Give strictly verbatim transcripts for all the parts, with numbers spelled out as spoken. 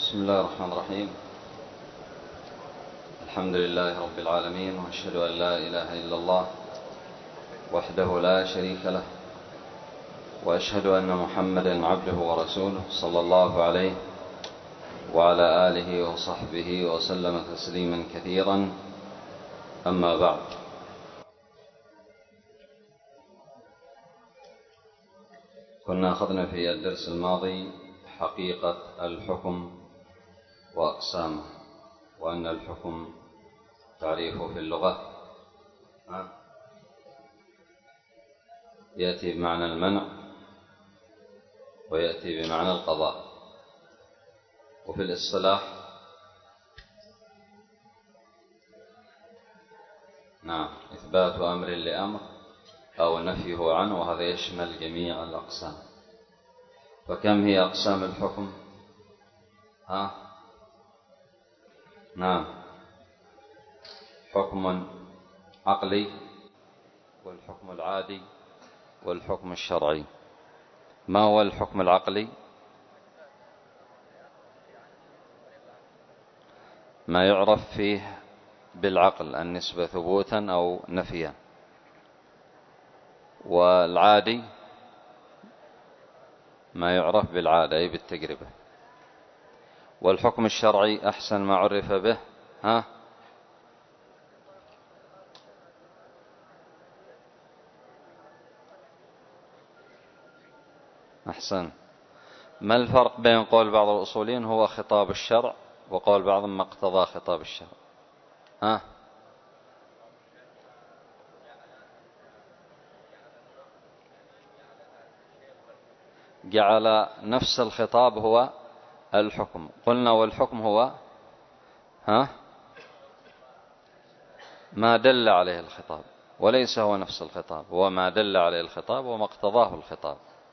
بسم الله الرحمن الرحيم. الحمد لله رب العالمين، وأشهد أن لا إله إلا الله وحده لا شريك له، وأشهد أن محمدا عبده ورسوله صلى الله عليه وعلى آله وصحبه وسلم تسليما كثيرا. أما بعد، كنا أخذنا في الدرس الماضي حقيقة الحكم وأقسامه، وأن الحكم تعريفه في اللغة يأتي بمعنى المنع ويأتي بمعنى القضاء، وفي الاصطلاح نعم إثبات أمر لأمر أو نفيه عنه، وهذا يشمل جميع الأقسام. فكم هي أقسام الحكم؟ ها؟ نعم، حكم عقلي، والحكم العادي، والحكم الشرعي. ما هو الحكم العقلي؟ ما يعرف فيه بالعقل النسبة ثبوتا أو نفيا. والعادي ما يعرف بالعادة أي بالتجربة. والحكم الشرعي أحسن ما عرف به ها أحسن. ما الفرق بين قول بعض الأصوليين هو خطاب الشرع وقول بعضهم ما اقتضى خطاب الشرع؟ ها جعل نفس الخطاب هو الحكم. قلنا والحكم هو ها ما دل عليه الخطاب، وليس هو نفس الخطاب، هو ما دل عليه الخطاب وما اقتضاه الخطاب.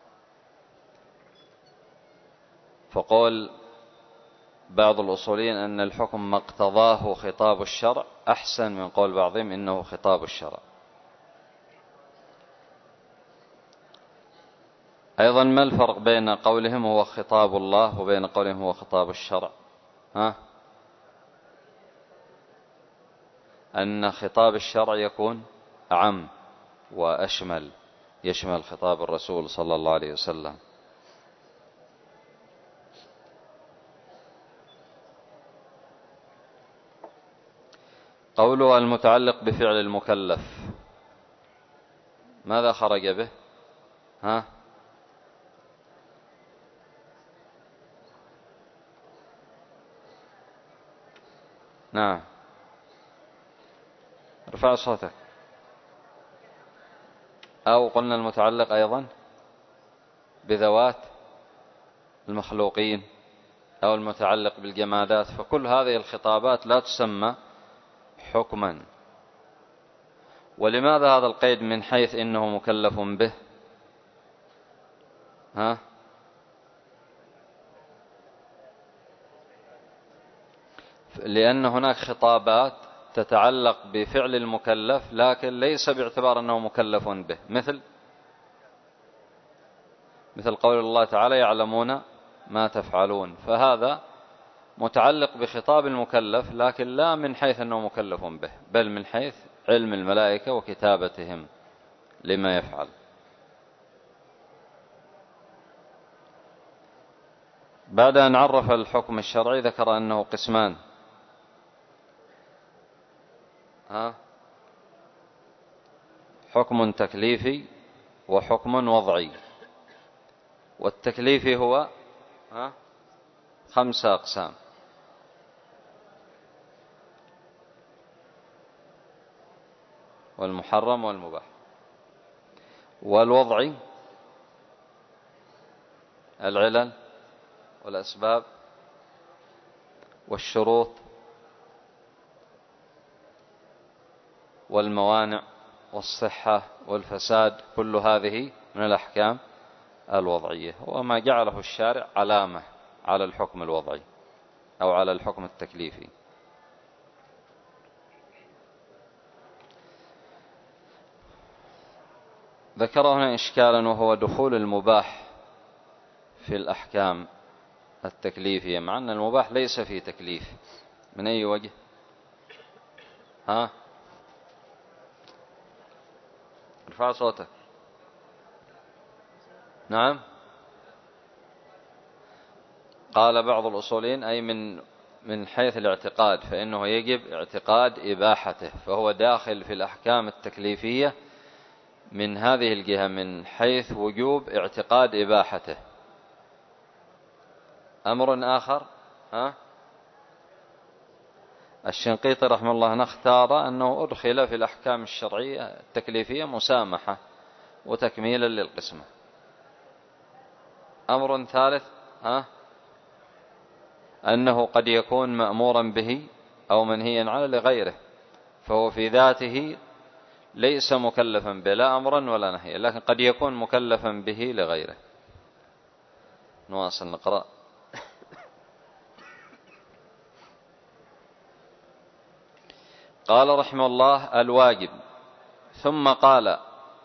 فقول بعض الأصوليين أن الحكم ما اقتضاه خطاب الشرع أحسن من قول بعضهم إنه خطاب الشرع. أيضا ما الفرق بين قولهم هو خطاب الله وبين قولهم هو خطاب الشرع؟ ها أن خطاب الشرع يكون أعم وأشمل، يشمل خطاب الرسول صلى الله عليه وسلم. قوله المتعلق بفعل المكلف، ماذا خرج به؟ ها نعم، ارفع صوتك. أو قلنا المتعلق أيضا بذوات المخلوقين، أو المتعلق بالجمادات. فكل هذه الخطابات لا تسمى حكما. ولماذا هذا القيد من حيث إنه مكلف به؟ ها لأن هناك خطابات تتعلق بفعل المكلف لكن ليس باعتبار أنه مكلف به، مثل مثل قول الله تعالى يعلمون ما تفعلون، فهذا متعلق بخطاب المكلف لكن لا من حيث أنه مكلف به، بل من حيث علم الملائكة وكتابتهم لما يفعل. بعد أن عرف الحكم الشرعي ذكر أنه قسمان. ها حكم تكليفي وحكم وضعي. والتكليفي هو ها خمسة أقسام: والمحرم والمباح. والوضعي العلل والأسباب والشروط والموانع والصحة والفساد، كل هذه من الأحكام الوضعية، وما جعله الشارع علامة على الحكم الوضعي أو على الحكم التكليفي. ذكر هنا إشكالا، وهو دخول المباح في الأحكام التكليفية، مع أن المباح ليس فيه تكليف. من أي وجه؟ ها؟ ارفع صوتك. نعم. قال بعض الأصوليين أي من من حيث الاعتقاد، فإنه يجب اعتقاد إباحته، فهو داخل في الأحكام التكليفية من هذه الجهة، من حيث وجوب اعتقاد إباحته. أمر آخر، ها؟ الشنقيطي رحمه الله نختار أنه أدخل في الأحكام الشرعية التكليفية مسامحة وتكميلا للقسمة. أمر ثالث، ها؟ أنه قد يكون مأمورا به أو منهيا عنه لغيره، فهو في ذاته ليس مكلفا به لا أمرا ولا نهيا، لكن قد يكون مكلفا به لغيره. نواصل نقرأ. قال رحمه الله: الواجب. ثم قال.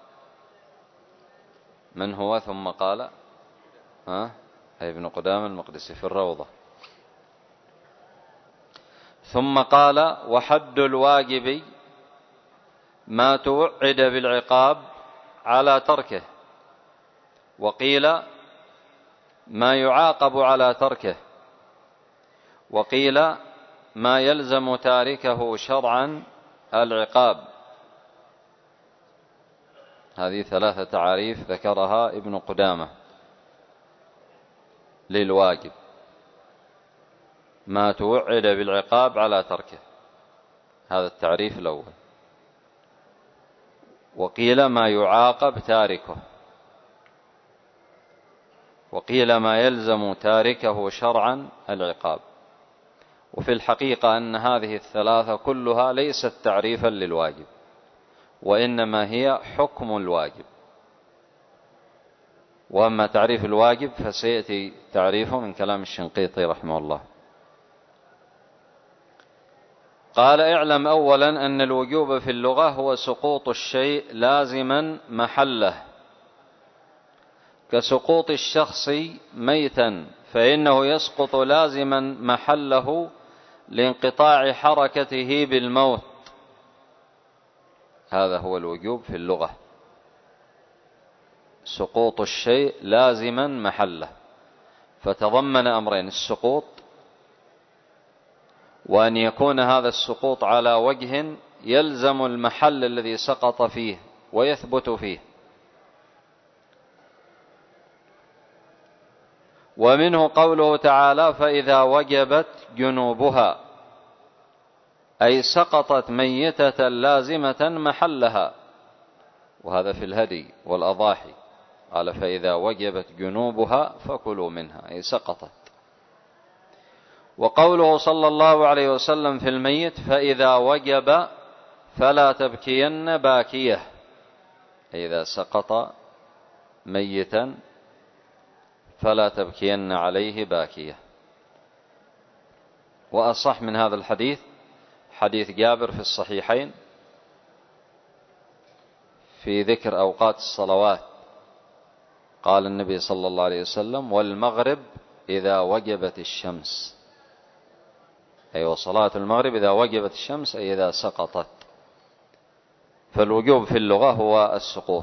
من هو ثم قال؟ ها؟ ابن قدامة المقدسي في الروضة. ثم قال: وحد الواجب ما توعد بالعقاب على تركه، وقيل ما يعاقب على تركه، وقيل ما يلزم تاركه شرعا العقاب. هذه ثلاثة تعاريف ذكرها ابن قدامة للواجب: ما توعد بالعقاب على تركه، هذا التعريف الأول. وقيل ما يعاقب تاركه، وقيل ما يلزم تاركه شرعا العقاب. وفي الحقيقة أن هذه الثلاثة كلها ليست تعريفا للواجب، وإنما هي حكم الواجب. وأما تعريف الواجب فسيأتي تعريفه من كلام الشنقيطي رحمه الله. قال: اعلم أولا أن الوجوب في اللغة هو سقوط الشيء لازما محله، كسقوط الشخص ميتا، فإنه يسقط لازما محله لانقطاع حركته بالموت. هذا هو الوجوب في اللغة، سقوط الشيء لازما محله، فتضمن أمرين: السقوط، وأن يكون هذا السقوط على وجه يلزم المحل الذي سقط فيه ويثبت فيه. ومنه قوله تعالى: فإذا وجبت جنوبها، أي سقطت ميتة لازمة محلها، وهذا في الهدي والأضاحي. قال: فإذا وجبت جنوبها فكلوا منها، أي سقطت. وقوله صلى الله عليه وسلم في الميت: فإذا وجب فلا تبكين باكية، أي إذا سقط ميتا فلا تبكين عليه باكية. وأصح من هذا الحديث حديث جابر في الصحيحين في ذكر أوقات الصلوات. قال النبي صلى الله عليه وسلم: والمغرب إذا وجبت الشمس، أي وصلاة المغرب إذا وجبت الشمس، أي إذا سقطت. فالوجوب في اللغة هو السقوط.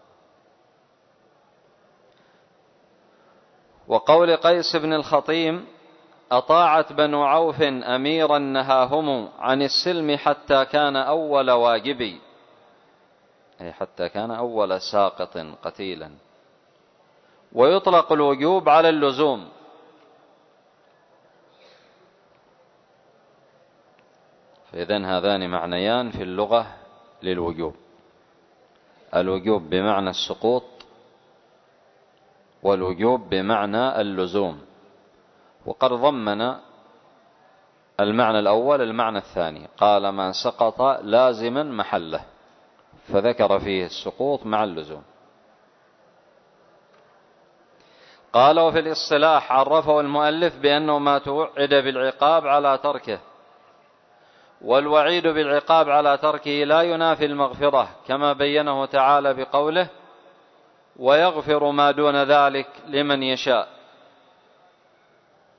وقول قيس بن الخطيم: أطاعت بنو عوف أميرا نهاهم عن السلم حتى كان أول واجبي، أي حتى كان أول ساقط قتيلا. ويطلق الوجوب على اللزوم، فإذن هذان معنيان في اللغة للوجوب: الوجوب بمعنى السقوط، والوجوب بمعنى اللزوم. وقد ضمن المعنى الأول المعنى الثاني، قال: ما سقط لازما محله، فذكر فيه السقوط مع اللزوم. قال: وفي الاصطلاح عرفه المؤلف بأنه ما توعد بالعقاب على تركه، والوعيد بالعقاب على تركه لا ينافي المغفرة، كما بينه تعالى بقوله: ويغفر ما دون ذلك لمن يشاء.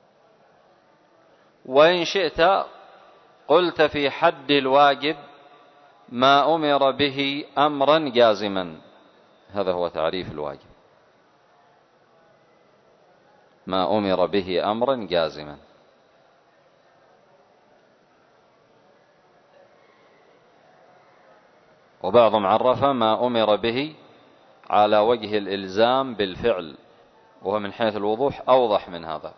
وإن شئت قلت في حد الواجب ما أمر به أمرا جازما. هذا هو تعريف الواجب، ما أمر به أمرا جازما. وبعضهم عرف ما أمر به على وجه الإلزام بالفعل، وهو من حيث الوضوح أوضح من هذا.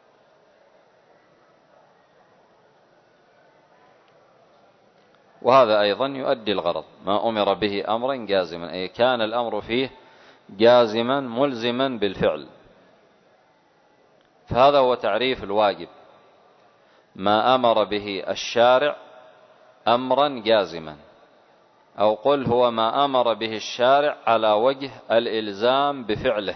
وهذا أيضا يؤدي الغرض، ما أمر به أمرا جازما، أي كان الأمر فيه جازما ملزما بالفعل. فهذا هو تعريف الواجب، ما أمر به الشارع أمرا جازما، أو قل هو ما أمر به الشارع على وجه الإلزام بفعله.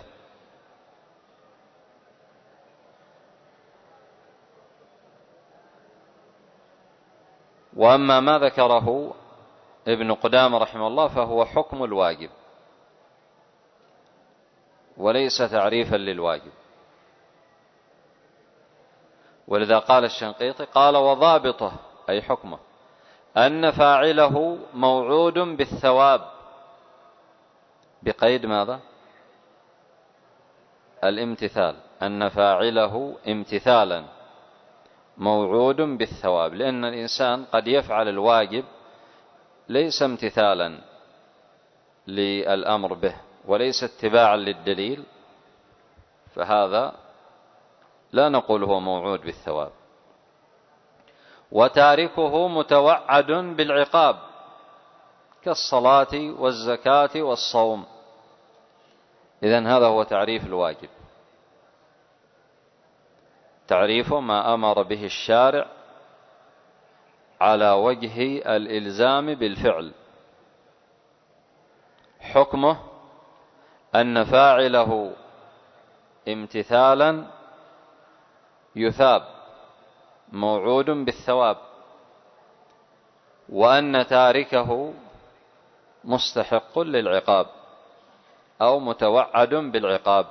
وأما ما ذكره ابن قدامة رحمه الله فهو حكم الواجب وليس تعريفا للواجب. ولذا قال الشنقيطي قال وضابطه أي حكمه أن فاعله موعود بالثواب، بقيد ماذا؟ الامتثال، أن فاعله امتثالا موعود بالثواب، لأن الإنسان قد يفعل الواجب ليس امتثالا للأمر به وليس اتباعا للدليل، فهذا لا نقول هو موعود بالثواب. وتاركه متوعد بالعقاب كالصلاة والزكاة والصوم. إذن هذا هو تعريف الواجب، تعريف ما أمر به الشارع على وجه الإلزام بالفعل، حكمه أن فاعله امتثالا يثاب موعود بالثواب، وأن تاركه مستحق للعقاب أو متوعد بالعقاب.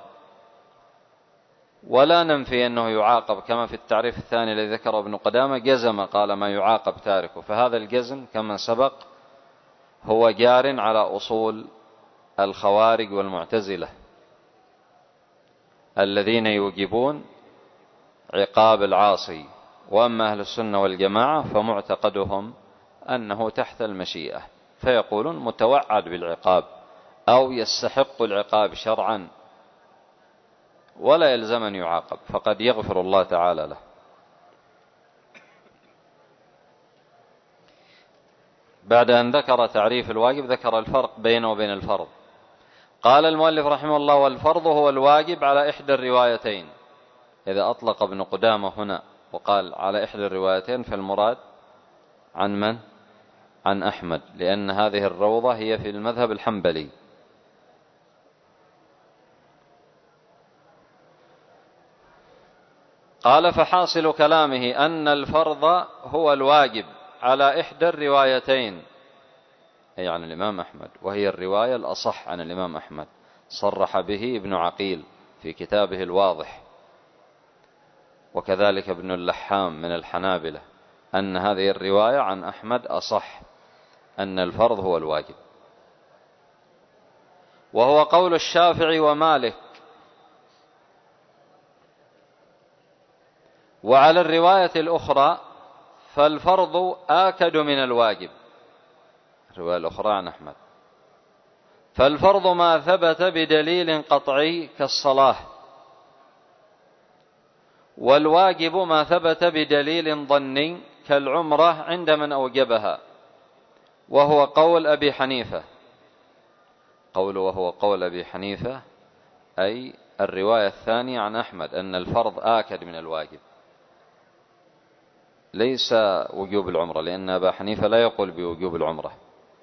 ولا ننفي أنه يعاقب، كما في التعريف الثاني الذي ذكره ابن قدامة جزم قال ما يعاقب تاركه، فهذا الجزم كما سبق هو جار على أصول الخوارج والمعتزلة الذين يوجبون عقاب العاصي. وأما أهل السنة والجماعة فمعتقدهم أنه تحت المشيئة، فيقولون متوعد بالعقاب أو يستحق العقاب شرعا ولا يلزم أن يعاقب، فقد يغفر الله تعالى له. بعد أن ذكر تعريف الواجب ذكر الفرق بينه وبين الفرض. قال المؤلف رحمه الله والفرض هو الواجب على إحدى الروايتين. إذا أطلق ابن قدامة هنا وقال على إحدى الروايتين فالمراد عن من؟ عن أحمد، لأن هذه الروضة هي في المذهب الحنبلي. قال فحاصل كلامه أن الفرض هو الواجب على إحدى الروايتين، أي عن الإمام أحمد، وهي الرواية الأصح عن الإمام أحمد، صرح به ابن عقيل في كتابه الواضح، وكذلك ابن اللحام من الحنابلة، أن هذه الرواية عن أحمد أصح، أن الفرض هو الواجب. وهو قول الشافعي ومالك. وعلى الرواية الأخرى فالفرض آكد من الواجب، الرواية الأخرى عن أحمد، فالفرض ما ثبت بدليل قطعي كالصلاة، والواجب ما ثبت بدليل ظني كالعمرة عند من أوجبها، وهو قول أبي حنيفة. قول وهو قول أبي حنيفة أي الرواية الثانية عن أحمد، أن الفرض آكد من الواجب، ليس وجوب العمرة، لأن أبا حنيفة لا يقول بوجوب العمرة،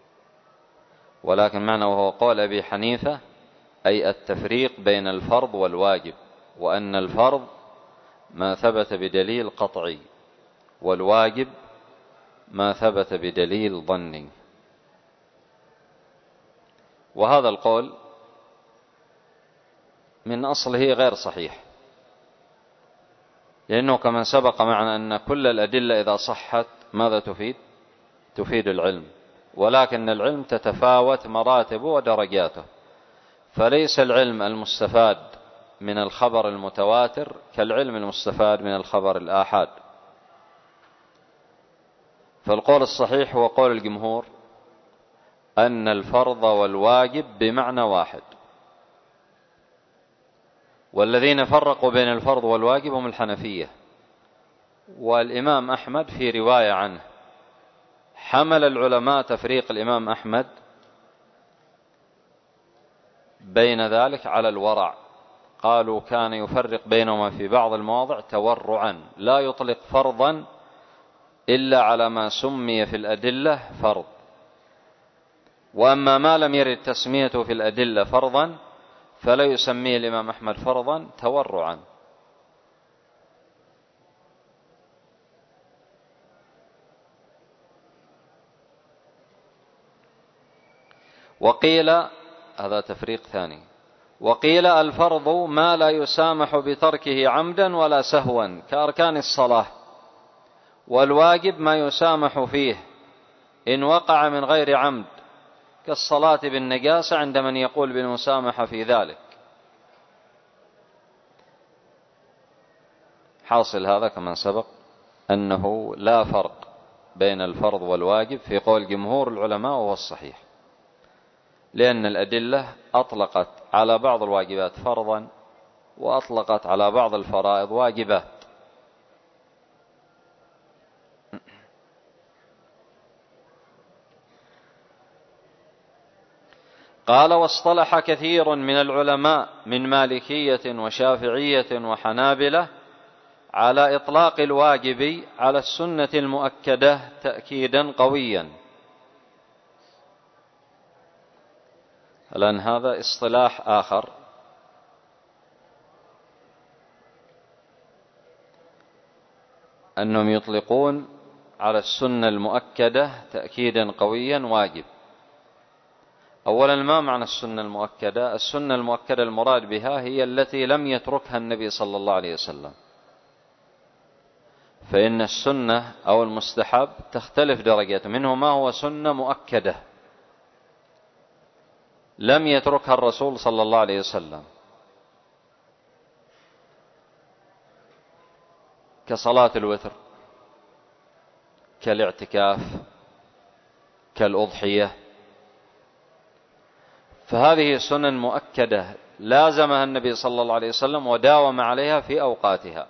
ولكن معنى وهو قول أبي حنيفة أي التفريق بين الفرض والواجب، وأن الفرض ما ثبت بدليل قطعي، والواجب ما ثبت بدليل ظني. وهذا القول من أصله غير صحيح، لأنه كما سبق معنا أن كل الأدلة إذا صحت ماذا تفيد؟ تفيد العلم، ولكن العلم تتفاوت مراتبه ودرجاته، فليس العلم المستفاد من الخبر المتواتر كالعلم المستفاد من الخبر الآحاد. فالقول الصحيح هو قول الجمهور أن الفرض والواجب بمعنى واحد، والذين فرقوا بين الفرض والواجب هم الحنفية. والإمام أحمد في رواية عنه حمل العلماء تفريق الإمام أحمد بين ذلك على الورع، قالوا كان يفرق بينهما في بعض المواضع تورعا، لا يطلق فرضا إلا على ما سمي في الأدلة فرض، وأما ما لم يرد تسميته في الأدلة فرضا فلا يسميه الإمام أحمد فرضا تورعا. وقيل هذا تفريق ثاني، وقيل الفرض ما لا يسامح بتركه عمدا ولا سهوا كأركان الصلاة، والواجب ما يسامح فيه إن وقع من غير عمد كالصلاة بالنجاسة عند من يقول بالمسامحة في ذلك. حاصل هذا كما سبق أنه لا فرق بين الفرض والواجب في قول جمهور العلماء، وهو الصحيح، لأن الأدلة أطلقت على بعض الواجبات فرضا وأطلقت على بعض الفرائض واجبات. قال واصطلح كثير من العلماء من مالكية وشافعية وحنابلة على إطلاق الواجب على السنة المؤكدة تأكيدا قويا. الآن هذا اصطلاح آخر، أنهم يطلقون على السنة المؤكدة تأكيدا قويا واجب. أولا ما معنى السنة المؤكدة؟ السنة المؤكدة المراد بها هي التي لم يتركها النبي صلى الله عليه وسلم، فإن السنة أو المستحب تختلف درجاته، منه ما هو سنة مؤكدة لم يتركها الرسول صلى الله عليه وسلم كصلاة الوتر، كالاعتكاف، كالأضحية، فهذه سنن مؤكدة لازمها النبي صلى الله عليه وسلم وداوم عليها في أوقاتها.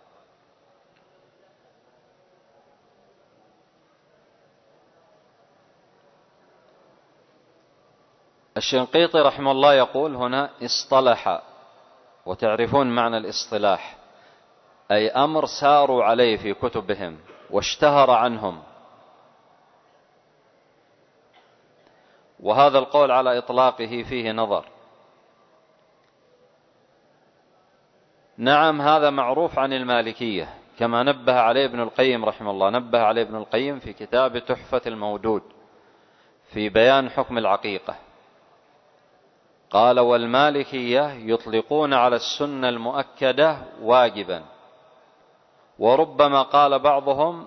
الشنقيطي رحمه الله يقول هنا اصطلح، وتعرفون معنى الاصطلاح، أي أمر ساروا عليه في كتبهم واشتهر عنهم. وهذا القول على إطلاقه فيه نظر. نعم هذا معروف عن المالكية كما نبه عليه ابن القيم رحمه الله، نبه عليه ابن القيم في كتاب تحفة المودود في بيان حكم العقيقة، قال والمالكية يطلقون على السنة المؤكدة واجبا، وربما قال بعضهم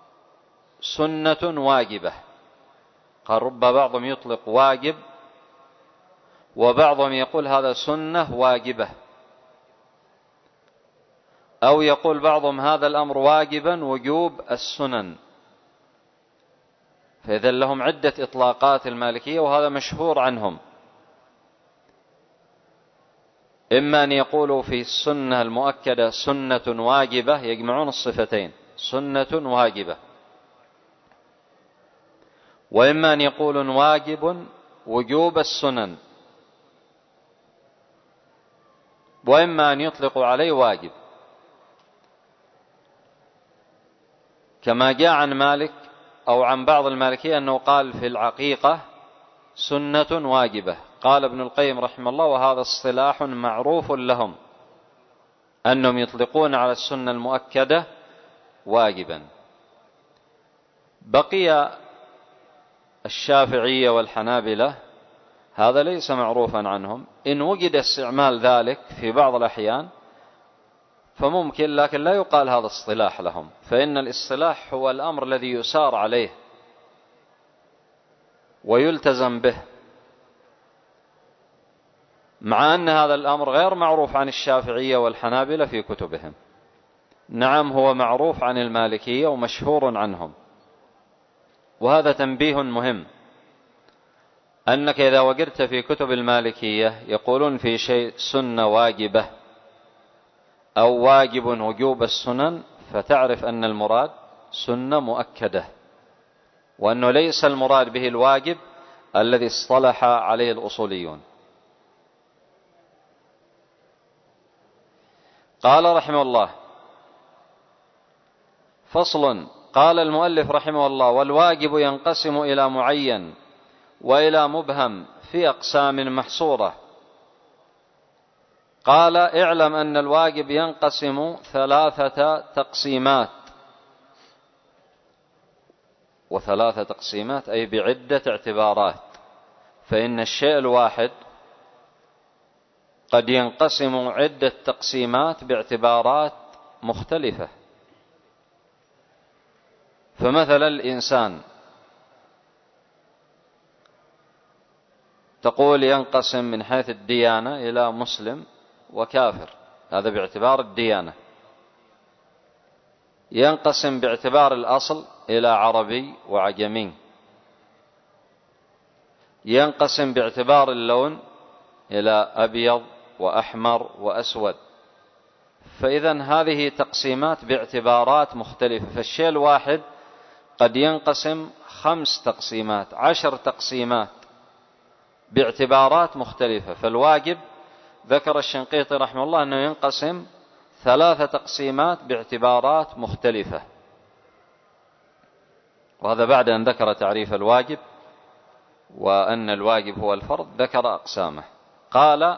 سنة واجبة، قال رب بعضهم يطلق واجب وبعضهم يقول هذا سنة واجبة، أو يقول بعضهم هذا الأمر واجبا وجوب السنن. فإذا لهم عدة إطلاقات المالكية، وهذا مشهور عنهم، إما أن يقولوا في السنة المؤكدة سنة واجبة يجمعون الصفتين سنة واجبة، وإما أن يقولون واجب وجوب السنن، وإما أن يطلقوا عليه واجب، كما جاء عن مالك أو عن بعض المالكية أنه قال في العقيقة سنة واجبة. قال ابن القيم رحمه الله وهذا اصطلاح معروف لهم أنهم يطلقون على السنة المؤكدة واجبا. بقي الشافعية والحنابلة هذا ليس معروفا عنهم، إن وجد استعمال ذلك في بعض الأحيان فممكن، لكن لا يقال هذا اصطلاح لهم، فإن الاصطلاح هو الأمر الذي يسار عليه ويلتزم به، مع أن هذا الأمر غير معروف عن الشافعية والحنابلة في كتبهم. نعم، هو معروف عن المالكية ومشهور عنهم. وهذا تنبيه مهم، أنك إذا وجدت في كتب المالكية يقولون في شيء سنة واجبة أو واجب وجوب السنن، فتعرف أن المراد سنة مؤكدة، وأنه ليس المراد به الواجب الذي اصطلح عليه الأصوليون. قال رحمه الله: فصل. قال المؤلف رحمه الله: والواجب ينقسم إلى معين وإلى مبهم في أقسام محصورة. قال: اعلم أن الواجب ينقسم ثلاثة تقسيمات، وثلاثة تقسيمات أي بعدة اعتبارات، فإن الشيء الواحد قد ينقسم عدة تقسيمات باعتبارات مختلفة. فمثلا الإنسان تقول ينقسم من حيث الديانة إلى مسلم وكافر، هذا باعتبار الديانة. ينقسم باعتبار الأصل إلى عربي وعجمي. ينقسم باعتبار اللون إلى أبيض وأحمر وأسود. فإذا هذه تقسيمات باعتبارات مختلفة. فالشيء الواحد قد ينقسم خمس تقسيمات، عشر تقسيمات باعتبارات مختلفة. فالواجب ذكر الشنقيطي رحمه الله أنه ينقسم ثلاثة تقسيمات باعتبارات مختلفة، وهذا بعد أن ذكر تعريف الواجب وأن الواجب هو الفرض ذكر أقسامه. قال: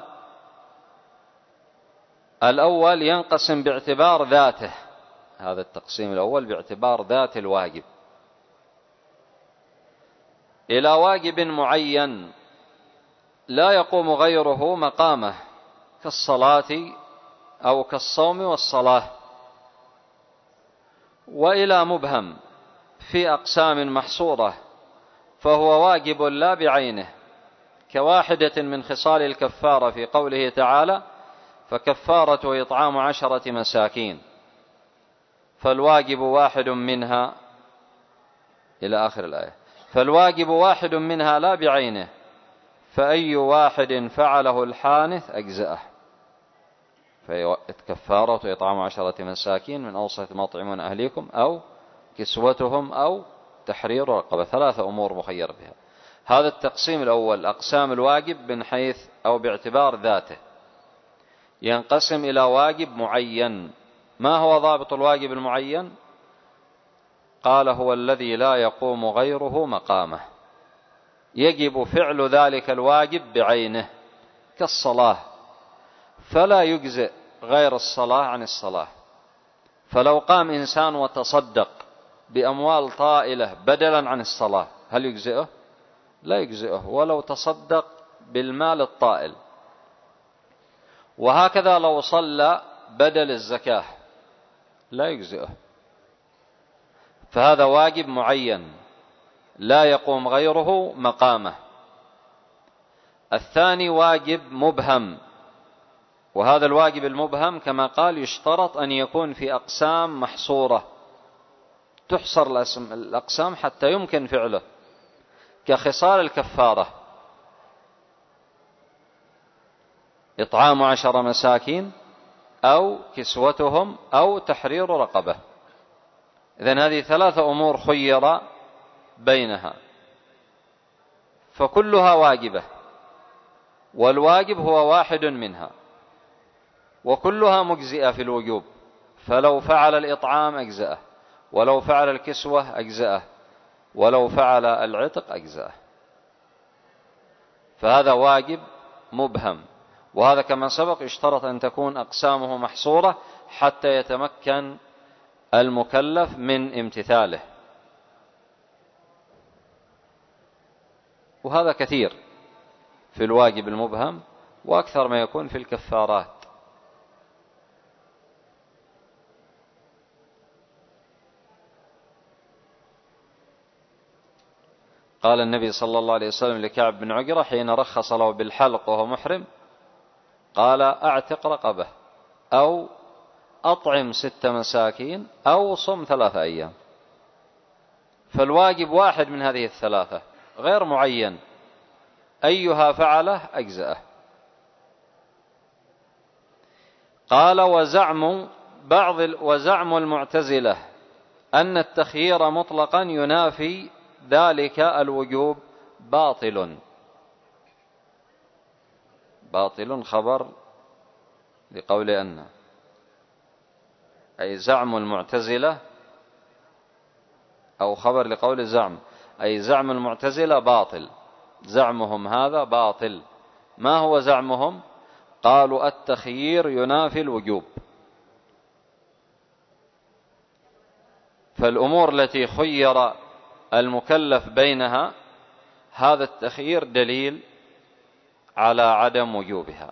الأول ينقسم باعتبار ذاته، هذا التقسيم الأول باعتبار ذات الواجب، إلى واجب معين لا يقوم غيره مقامه، كالصلاة أو كالصوم والصلاة. وإلى مبهم في أقسام محصورة، فهو واجب لا بعينه، كواحدة من خصال الكفارة في قوله تعالى: فكفارته إطعام عشرة مساكين. فالواجب واحد منها إلى آخر الآية. فالواجب واحد منها لا بعينه، فأي واحد فعله الحانث أجزأه. فكفارته إطعام عشرة مساكين من أوسط ما تطعمون أهليكم أو كسوتهم أو تحرير رقبة، ثلاثة أمور مخير بها. هذا التقسيم الأول، أقسام الواجب من حيث أو باعتبار ذاته. ينقسم إلى واجب معين. ما هو ضابط الواجب المعين؟ قال: هو الذي لا يقوم غيره مقامه، يجب فعل ذلك الواجب بعينه، كالصلاة، فلا يجزئ غير الصلاة عن الصلاة. فلو قام إنسان وتصدق بأموال طائلة بدلا عن الصلاة، هل يجزئه؟ لا يجزئه، ولو تصدق بالمال الطائل. وهكذا لو صلى بدل الزكاة لا يجزئه. فهذا واجب معين لا يقوم غيره مقامه. الثاني واجب مبهم، وهذا الواجب المبهم كما قال يشترط أن يكون في أقسام محصورة، تحصر الأقسام حتى يمكن فعله، كخصال الكفارة: إطعام عشر مساكين أو كسوتهم أو تحرير رقبة. إذن هذه ثلاثة أمور خير بينها، فكلها واجبة، والواجب هو واحد منها، وكلها مجزئة في الوجوب. فلو فعل الإطعام أجزأه، ولو فعل الكسوة أجزأه، ولو فعل العتق أجزأه. فهذا واجب مبهم، وهذا كما سبق يشترط أن تكون أقسامه محصورة حتى يتمكن المكلف من امتثاله. وهذا كثير في الواجب المبهم، وأكثر ما يكون في الكفارات. قال النبي صلى الله عليه وسلم لكعب بن عجرة حين رخص له بالحلق وهو محرم، قال أعتق رقبة أو أطعم ست مساكين أو صم ثلاثة أيام. فالواجب واحد من هذه الثلاثة غير معين، أيها فعله أجزأه. قال وزعم بعض وزعم المعتزلة أن التخيير مطلقا ينافي ذلك الوجوب باطل. باطل خبر لقول أن، أي زعم المعتزلة، أو خبر لقول زعم، أي زعم المعتزلة باطل، زعمهم هذا باطل. ما هو زعمهم؟ قالوا التخيير ينافي الوجوب، فالأمور التي خير المكلف بينها هذا التخيير دليل على عدم وجوبها.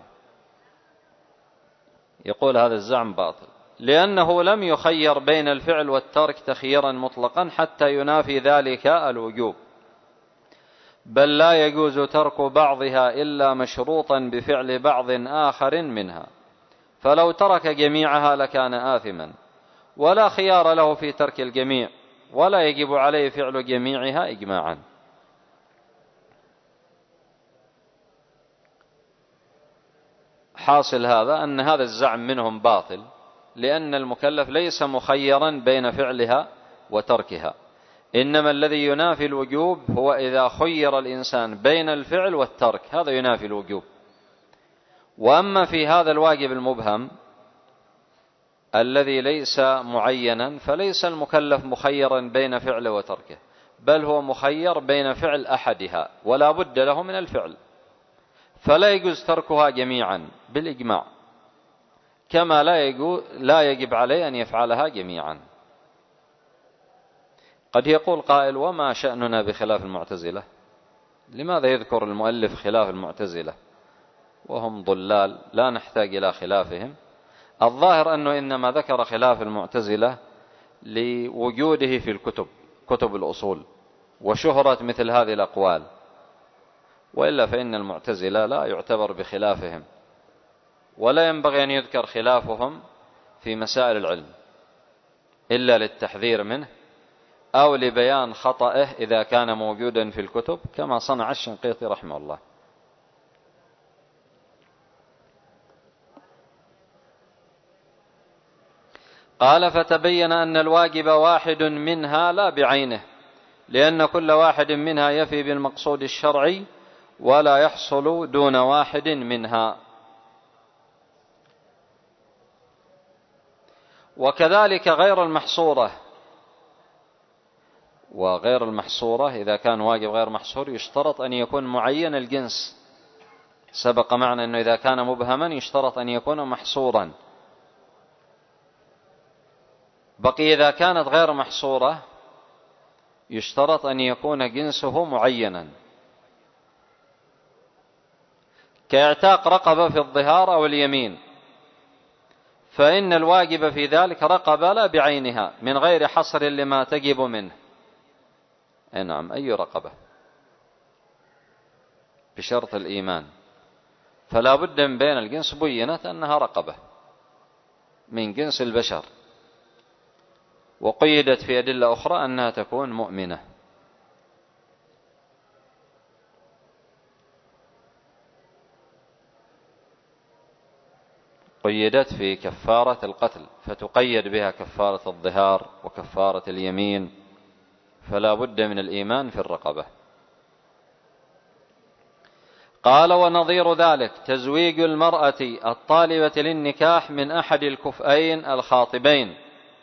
يقول هذا الزعم باطل لأنه لم يخير بين الفعل والترك تخييرا مطلقا حتى ينافي ذلك الوجوب، بل لا يجوز ترك بعضها إلا مشروطا بفعل بعض آخر منها، فلو ترك جميعها لكان آثما، ولا خيار له في ترك الجميع، ولا يجب عليه فعل جميعها إجماعا. حاصل هذا أن هذا الزعم منهم باطل، لأن المكلف ليس مخيرا بين فعلها وتركها، إنما الذي ينافي الوجوب هو إذا خير الإنسان بين الفعل والترك، هذا ينافي الوجوب. وأما في هذا الواجب المبهم الذي ليس معينا فليس المكلف مخيرا بين فعل وتركه، بل هو مخير بين فعل أحدها ولا بد له من الفعل، فلا يجوز تركها جميعا بالإجماع، كما لا يجب عليه أن يفعلها جميعا. قد يقول قائل وما شأننا بخلاف المعتزلة؟ لماذا يذكر المؤلف خلاف المعتزلة وهم ضلال لا نحتاج إلى خلافهم؟ الظاهر أنه إنما ذكر خلاف المعتزلة لوجوده في الكتب، كتب الأصول، وشهرة مثل هذه الأقوال، وإلا فإن المعتزلة لا يعتبر بخلافهم، ولا ينبغي أن يذكر خلافهم في مسائل العلم إلا للتحذير منه أو لبيان خطئه إذا كان موجودا في الكتب، كما صنع الشنقيطي رحمه الله. قال فتبين أن الواجب واحد منها لا بعينه، لأن كل واحد منها يفي بالمقصود الشرعي ولا يحصل دون واحد منها. وكذلك غير المحصورة، وغير المحصورة إذا كان واجب غير محصور يشترط أن يكون معين الجنس، سبق معنا أنه إذا كان مبهما يشترط أن يكون محصورا. بقي إذا كانت غير محصورة يشترط أن يكون جنسه معينا، كاعتاق رقبة في الظهار أو اليمين، فإن الواجب في ذلك رقبة لا بعينها من غير حصر لما تجب منه. نعم، أي رقبة بشرط الإيمان، فلا بد من بين الجنس بينت أنها رقبة من جنس البشر، وقيدت في أدلة أخرى أنها تكون مؤمنة. قيدت في كفارة القتل فتقيد بها كفارة الظهار وكفارة اليمين، فلا بد من الإيمان في الرقبة. قال ونظير ذلك تزويج المرأة الطالبة للنكاح من أحد الكفئين الخاطبين،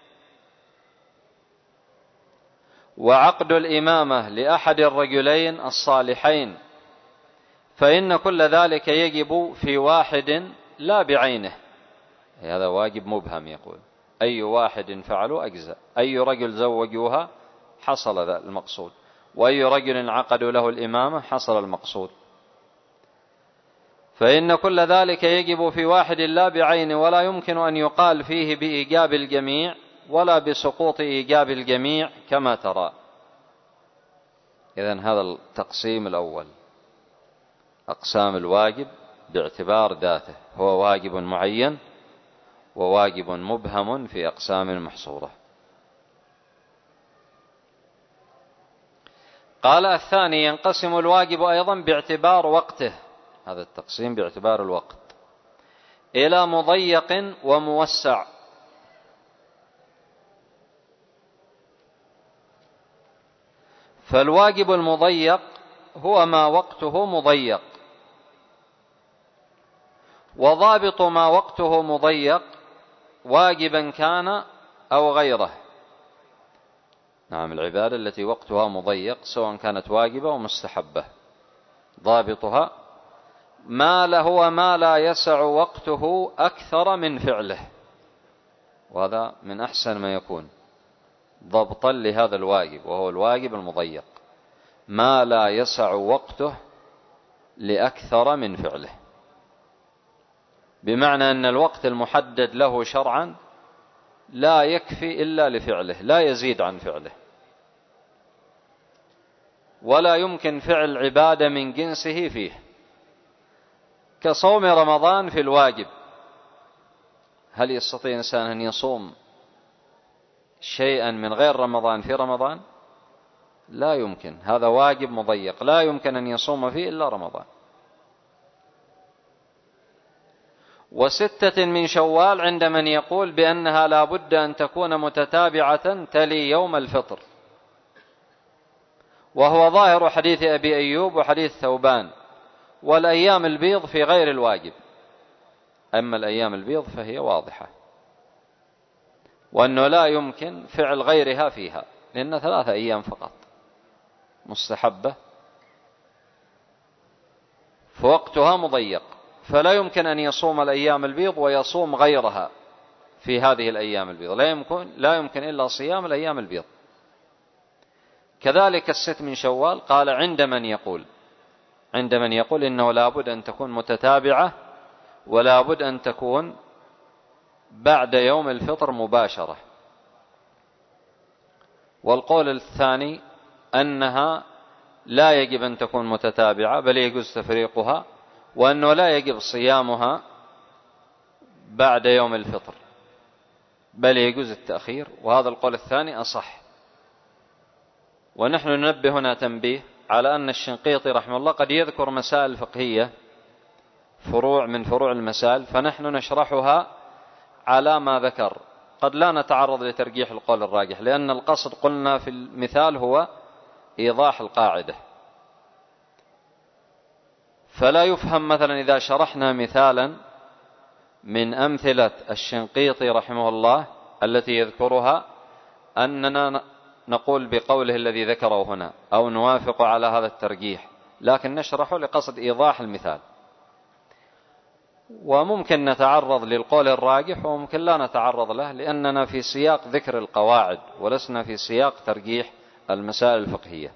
وعقد الإمامة لأحد الرجلين الصالحين، فإن كل ذلك يجب في واحد لا بعينه. هذا واجب مبهم، يقول أي واحد فعلوا أجزاء، أي رجل زوجوها حصل ذا المقصود، وأي رجل عقدوا له الإمامة حصل المقصود. فإن كل ذلك يجب في واحد لا بعينه، ولا يمكن أن يقال فيه بإيجاب الجميع ولا بسقوط إيجاب الجميع كما ترى. إذن هذا التقسيم الأول، أقسام الواجب باعتبار ذاته، هو واجب معين وواجب مبهم في أقسام محصورة. قال الثاني ينقسم الواجب أيضا باعتبار وقته، هذا التقسيم باعتبار الوقت، إلى مضيق وموسع. فالواجب المضيق هو ما وقته مضيق، وضابط ما وقته مضيق واجبا كان أو غيره. نعم، العبادة التي وقتها مضيق سواء كانت واجبة ومستحبة، ضابطها ما هو ما لا يسع وقته أكثر من فعله، وهذا من أحسن ما يكون ضبطا لهذا الواجب، وهو الواجب المضيق، ما لا يسع وقته لأكثر من فعله، بمعنى أن الوقت المحدد له شرعا لا يكفي إلا لفعله، لا يزيد عن فعله، ولا يمكن فعل عبادة من جنسه فيه، كصوم رمضان في الواجب. هل يستطيع إنسان أن يصوم شيئا من غير رمضان في رمضان؟ لا يمكن، هذا واجب مضيق لا يمكن أن يصوم فيه إلا رمضان. وستة من شوال عند من يقول بأنها لا بد أن تكون متتابعة تلي يوم الفطر، وهو ظاهر حديث أبي أيوب وحديث ثوبان، والأيام البيض في غير الواجب، أما الأيام البيض فهي واضحة، وأنه لا يمكن فعل غيرها فيها، لأن ثلاثة أيام فقط مستحبة فوقتها مضيق، فلا يمكن أن يصوم الأيام البيض ويصوم غيرها في هذه الأيام البيض، لا يمكن, لا يمكن إلا صيام الأيام البيض. كذلك الست من شوال قال عند من يقول عند من يقول إنه لا بد أن تكون متتابعة ولا بد أن تكون بعد يوم الفطر مباشرة. والقول الثاني أنها لا يجب أن تكون متتابعة بل يجوز تفريقها، وأنه لا يجب صيامها بعد يوم الفطر بل يجوز التأخير، وهذا القول الثاني أصح. ونحن ننبه هنا تنبيه على أن الشنقيطي رحمه الله قد يذكر مسائل فقهية فروع من فروع المسائل، فنحن نشرحها على ما ذكر، قد لا نتعرض لترجيح القول الراجح، لأن القصد قلنا في المثال هو إيضاح القاعدة، فلا يفهم مثلا إذا شرحنا مثالا من أمثلة الشنقيطي رحمه الله التي يذكرها أننا نقول بقوله الذي ذكره هنا أو نوافق على هذا الترجيح، لكن نشرحه لقصد إيضاح المثال. وممكن نتعرض للقول الراجح وممكن لا نتعرض له، لأننا في سياق ذكر القواعد ولسنا في سياق ترجيح المسائل الفقهية.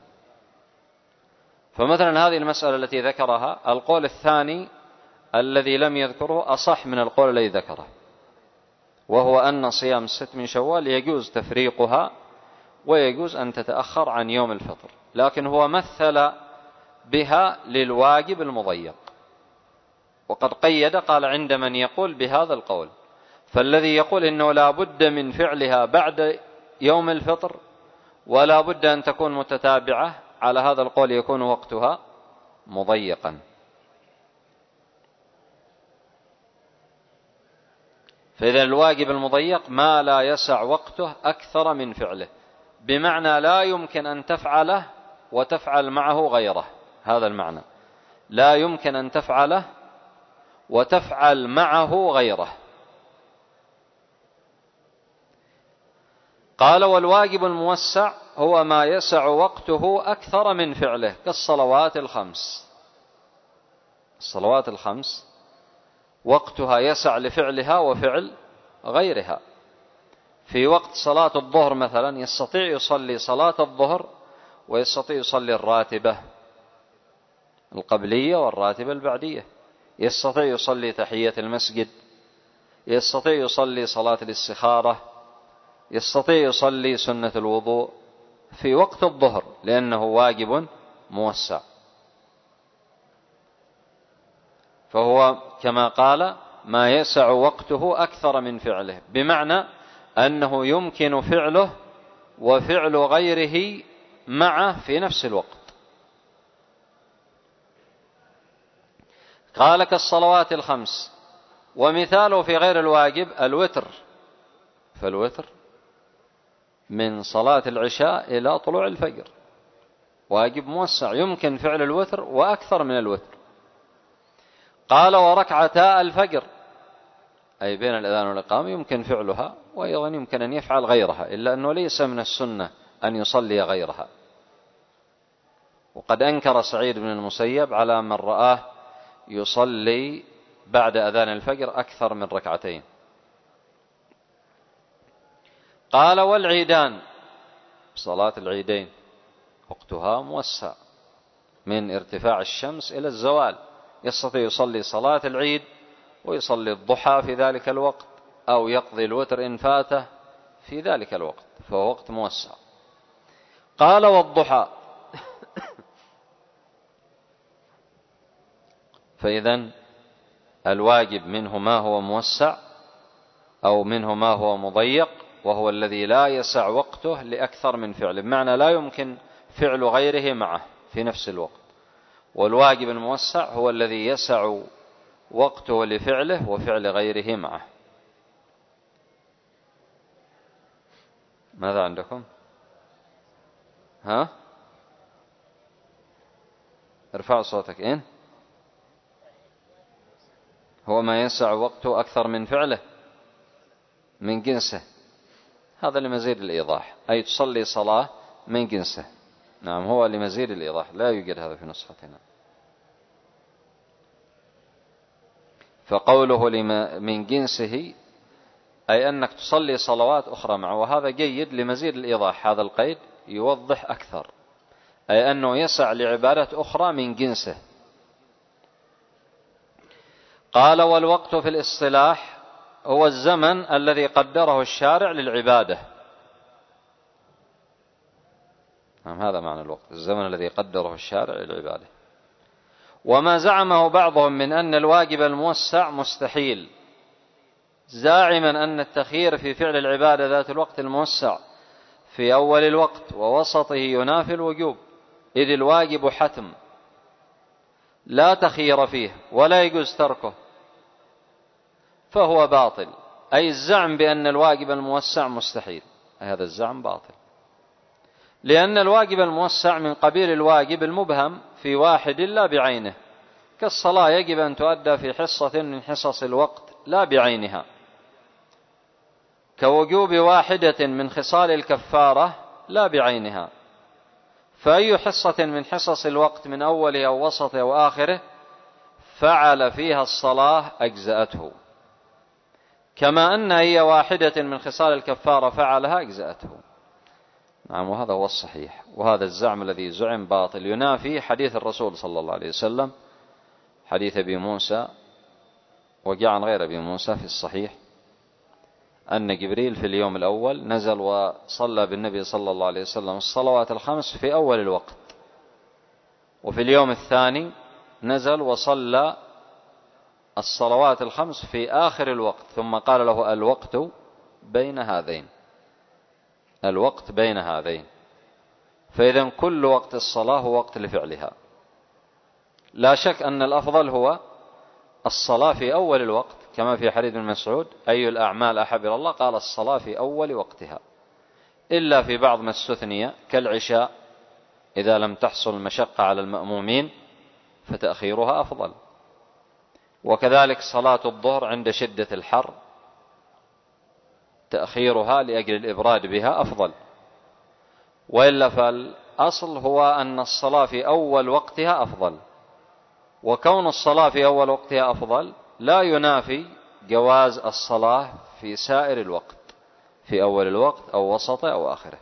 فمثلا هذه المسألة التي ذكرها القول الثاني الذي لم يذكره أصح من القول الذي ذكره، وهو أن صيام الست من شوال يجوز تفريقها ويجوز أن تتأخر عن يوم الفطر، لكن هو مثل بها للواجب المضيق، وقد قيد قال عند من يقول بهذا القول، فالذي يقول إنه لا بد من فعلها بعد يوم الفطر ولا بد أن تكون متتابعة، على هذا القول يكون وقتها مضيقا. فإذا الواجب المضيق ما لا يسع وقته أكثر من فعله، بمعنى لا يمكن أن تفعله وتفعل معه غيره، هذا المعنى، لا يمكن أن تفعله وتفعل معه غيره. قال والواجب الموسع هو ما يسع وقته أكثر من فعله، كالصلوات الخمس. الصلوات الخمس وقتها يسع لفعلها وفعل غيرها. في وقت صلاة الظهر مثلا يستطيع يصلي صلاة الظهر ويستطيع يصلي الراتبة القبلية والراتبة البعدية، يستطيع يصلي تحية المسجد، يستطيع يصلي صلاة الاستخارة، يستطيع يصلي سنة الوضوء في وقت الظهر، لأنه واجب موسع، فهو كما قال ما يسع وقته أكثر من فعله، بمعنى أنه يمكن فعله وفعل غيره معه في نفس الوقت. قال كالصلوات الخمس، ومثاله في غير الواجب الوتر، فالوتر من صلاة العشاء إلى طلوع الفجر، واجب موسع يمكن فعل الوتر وأكثر من الوتر. قال وركعتا الفجر، أي بين الأذان والإقامة يمكن فعلها، وأيضا يمكن أن يفعل غيرها، إلا أنه ليس من السنة أن يصلي غيرها. وقد أنكر سعيد بن المسيب على من رآه يصلي بعد أذان الفجر أكثر من ركعتين. قال والعيدان، صلاة العيدين وقتها موسع من ارتفاع الشمس إلى الزوال، يستطيع يصلي صلاة العيد ويصلي الضحى في ذلك الوقت، أو يقضي الوتر إن فاته في ذلك الوقت، فهو وقت موسع. قال والضحى، فإذن الواجب منه ما هو موسع أو منه ما هو مضيق، وهو الذي لا يسع وقته لأكثر من فعل، بمعنى لا يمكن فعل غيره معه في نفس الوقت. والواجب الموسع هو الذي يسع وقته لفعله وفعل غيره معه. ماذا عندكم؟ ها؟ ارفعوا صوتك. إن هو ما يسع وقته أكثر من فعله من جنسه، هذا لمزيد الإيضاح، أي تصلي صلاة من جنسه. نعم، هو لمزيد الإيضاح، لا يوجد هذا في نسختنا. فقوله من جنسه أي أنك تصلي صلوات أخرى معه، وهذا جيد لمزيد الإيضاح، هذا القيد يوضح أكثر، أي أنه يسع لعبادة أخرى من جنسه. قال والوقت في الاصطلاح هو الزمن الذي قدره الشارع للعبادة. نعم، هذا معنى الوقت، الزمن الذي قدره الشارع للعبادة. وما زعمه بعضهم من أن الواجب الموسع مستحيل، زاعما أن التخيير في فعل العبادة ذات الوقت الموسع في أول الوقت ووسطه ينافي الوجوب، إذ الواجب حتم لا تخيير فيه ولا يجوز تركه، فهو باطل. أي الزعم بأن الواجب الموسع مستحيل، هذا الزعم باطل، لأن الواجب الموسع من قبيل الواجب المبهم في واحد لا بعينه، كالصلاة يجب أن تؤدى في حصة من حصص الوقت لا بعينها، كوجوب واحدة من خصال الكفارة لا بعينها، فأي حصة من حصص الوقت من أوله أو وسطه أو آخره فعل فيها الصلاة أجزأته، كما أن أي واحدة من خصال الكفارة فعلها أجزأته. نعم، وهذا هو الصحيح، وهذا الزعم الذي زعم باطل، ينافي حديث الرسول صلى الله عليه وسلم، حديث أبي موسى، وجاء عن غير أبي موسى في الصحيح أن جبريل في اليوم الأول نزل وصلى بالنبي صلى الله عليه وسلم الصلوات الخمس في أول الوقت، وفي اليوم الثاني نزل وصلى الصلوات الخمس في آخر الوقت، ثم قال له الوقت بين هذين، الوقت بين هذين. فإذن كل وقت الصلاة هو وقت لفعلها، لا شك أن الأفضل هو الصلاة في أول الوقت، كما في حديث ابن مسعود أي الأعمال أحب إلى الله، قال الصلاة في أول وقتها، إلا في بعض ما استثني كالعشاء إذا لم تحصل مشقة على المأمومين فتأخيرها أفضل، وكذلك صلاة الظهر عند شدة الحر تأخيرها لأجل الإبراد بها أفضل، وإلا فالأصل هو أن الصلاة في أول وقتها أفضل، وكون الصلاة في أول وقتها أفضل لا ينافي جواز الصلاة في سائر الوقت، في أول الوقت أو وسطه أو آخره.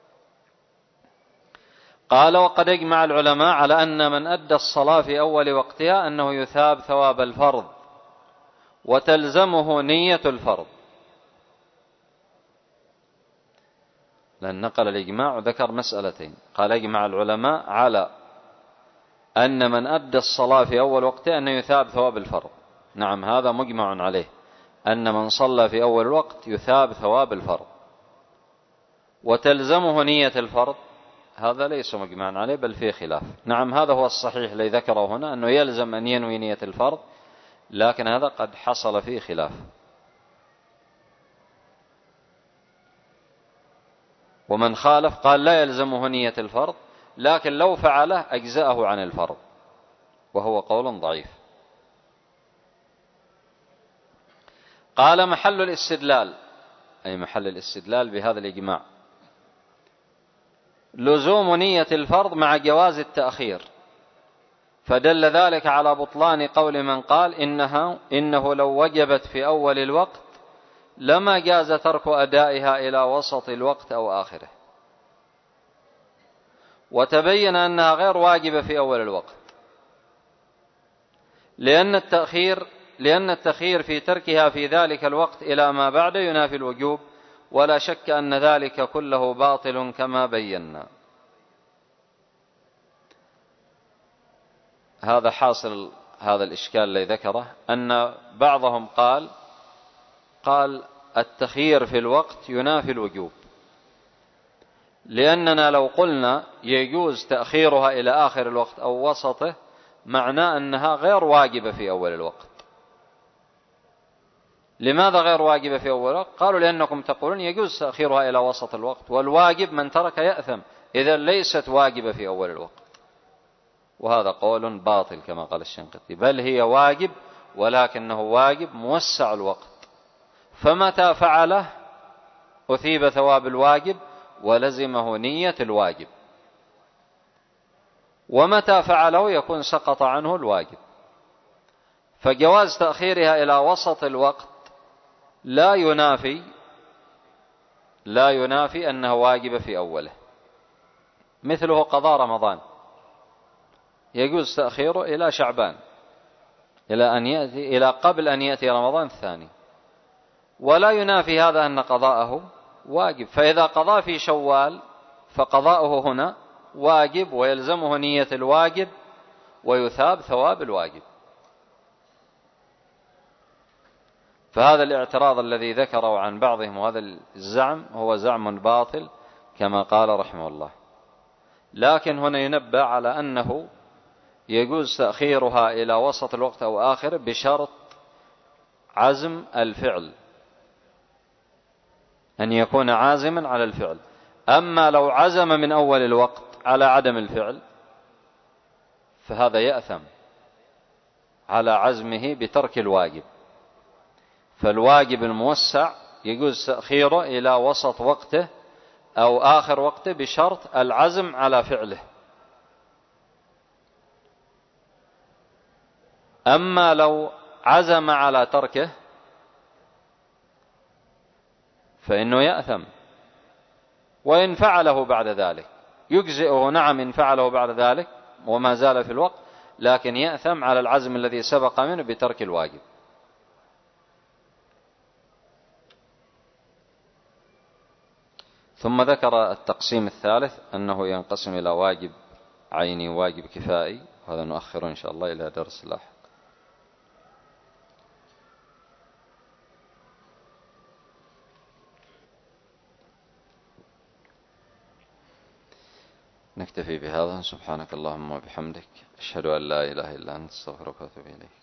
قال وقد اجمع العلماء على أن من أدى الصلاة في أول وقتها أنه يثاب ثواب الفرض وتلزمه نية الفرض، لأن نقل الإجماع وذكر مسألتين، قال اجمع العلماء على أن من أدى الصلاة في أول وقته أنه يثاب ثواب الفرض. نعم هذا مجمع عليه، أن من صلى في أول الوقت يثاب ثواب الفرض، وتلزمه نية الفرض هذا ليس مجمعا عليه بل فيه خلاف. نعم هذا هو الصحيح الذي ذكره هنا، أنه يلزم أن ينوي نية الفرض، لكن هذا قد حصل فيه خلاف. ومن خالف قال لا يلزمه نية الفرض، لكن لو فعله أجزأه عن الفرض، وهو قول ضعيف. قال محل الاستدلال، أي محل الاستدلال بهذا الإجماع، لزوم نية الفرض مع جواز التأخير، فدل ذلك على بطلان قول من قال إنها إنه لو وجبت في أول الوقت لما جاز ترك أدائها إلى وسط الوقت أو آخره. وتبين أنها غير واجبة في أول الوقت، لأن التأخير لأن التأخير في تركها في ذلك الوقت إلى ما بعد ينافي الوجوب، ولا شك أن ذلك كله باطل كما بينا. هذا حاصل هذا الإشكال الذي ذكره، أن بعضهم قال قال التخيير في الوقت ينافي الوجوب، لأننا لو قلنا يجوز تأخيرها إلى آخر الوقت أو وسطه معناه أنها غير واجبة في أول الوقت. لماذا غير واجبة في أول الوقت؟ قالوا لأنكم تقولون يجوز تأخيرها إلى وسط الوقت، والواجب من ترك يأثم، إذا ليست واجبة في أول الوقت. وهذا قول باطل كما قال الشنقيطي، بل هي واجب، ولكنه واجب موسع الوقت، فمتى فعله أثيب ثواب الواجب ولزمه نية الواجب، ومتى فعله يكون سقط عنه الواجب. فجواز تأخيرها إلى وسط الوقت لا ينافي لا ينافي أنها واجبة في أوله. مثله قضاء رمضان، يجوز تأخيره إلى شعبان، إلى أن يأتي إلى قبل أن يأتي رمضان الثاني، ولا ينافي هذا أن قضاءه واجب. فإذا قضى في شوال فقضاؤه هنا واجب، ويلزمه نية الواجب ويثاب ثواب الواجب. فهذا الاعتراض الذي ذكره عن بعضهم وهذا الزعم هو زعم باطل كما قال رحمه الله. لكن هنا ينبه على أنه يجوز تأخيرها إلى وسط الوقت أو آخره بشرط عزم الفعل، أن يكون عازما على الفعل. أما لو عزم من أول الوقت على عدم الفعل فهذا يأثم على عزمه بترك الواجب. فالواجب الموسع يجوز تأخيره إلى وسط وقته أو آخر وقته بشرط العزم على فعله. أما لو عزم على تركه فإنه يأثم، وإن فعله بعد ذلك يجزئه. نعم إن فعله بعد ذلك وما زال في الوقت، لكن يأثم على العزم الذي سبق منه بترك الواجب. ثم ذكر التقسيم الثالث أنه ينقسم إلى واجب عيني وواجب كفائي، وهذا نؤخره إن شاء الله إلى درس لاحق. نكتفي بهذا. سبحانك اللهم وبحمدك، أشهد أن لا إله إلا أنت، استغفرك وأتوب إليك.